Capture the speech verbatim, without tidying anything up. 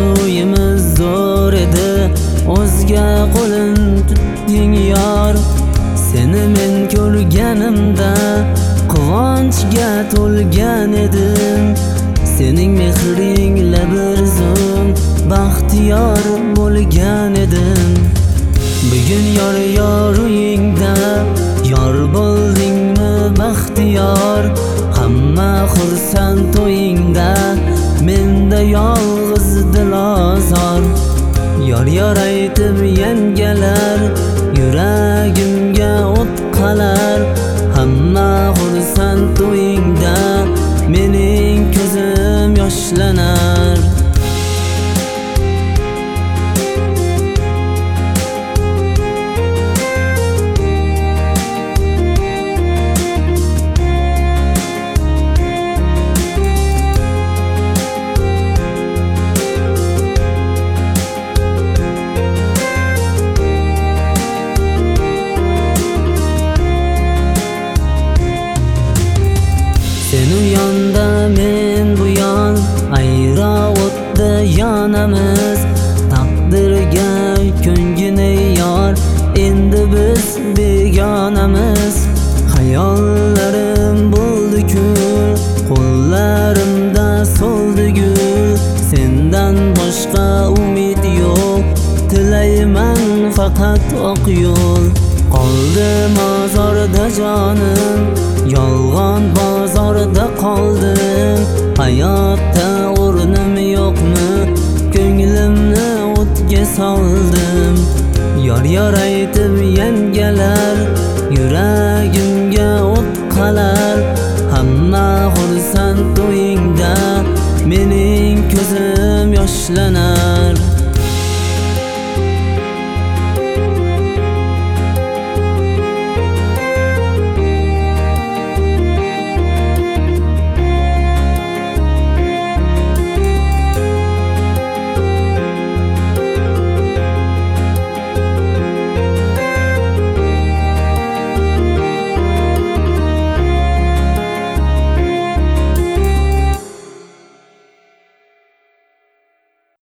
orzuyimiz zo'r edi, o'zga qo'lim tutding yor. Seni men ko'rganimda quvonchga to'lgan edim. Sening mehringla bir zum baxtiyor bo'lgan edim. Bugun yor yoringda yor bo'ldingmi baxtiyor. Hamma xursand to'yingda, menda yolg'iz dil ozor. Yor yor aytib yangalar, yuragimga o't qalar. Hamma xursand to'yingda, mening ko'zim yoshlanar. Sen u yonda, men bu yon, ayro o'tda yonamiz. Taqdirga ko'ngin ey yor, endi biz begonamiz. Hayollarim bo'ldi kul, qo'llarimda so'ldi gul. Sendan boshqa umid yo'q, tilayman faqat oq yo'l. Qoldi mozorda jonim, yolg'on bozorda qoldim. Hayotda o'rnim yo'qmi, ko'nglimni o'tga soldim. Yor yor aytib yangalar, yuragimga o't qalar. Hamma xursand to'yingda, mening ko'zim yoshlanar.